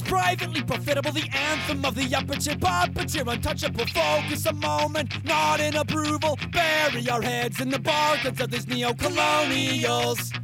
Privately profitable, the anthem of the upper tier, puppeteer, untouchable, focus a moment, not in approval. Bury our heads in the barcodes of these neo-colonials.